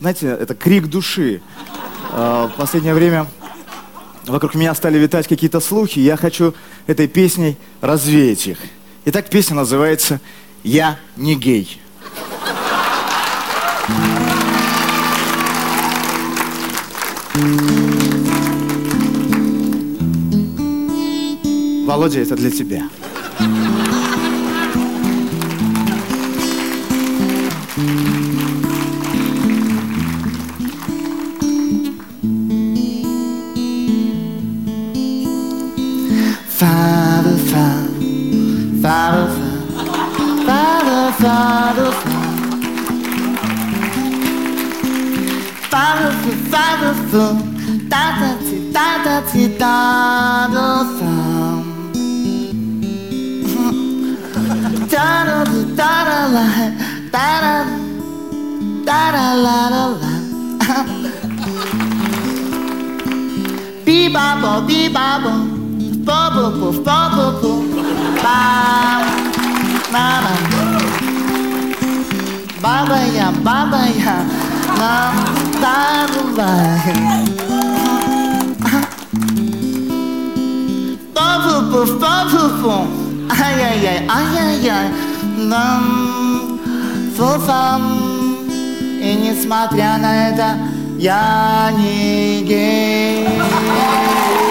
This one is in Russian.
знаете, это крик души. В последнее время вокруг меня стали витать какие-то слухи, и я хочу этой песней развеять их. Итак, песня называется «Я не гей». Володя, это для тебя. Father, Father, Father, Father, Father, Father, Father, da da ti da da ti da da da da da da la da da la la la. Be babo, be babo. Bubble, bubble, bubble, ba, na na. Baba ya, na da ba. Bubble, bubble, bubble, ay ay ay, ay ay ay, нам фуфам. И несмотря на это, я не гей.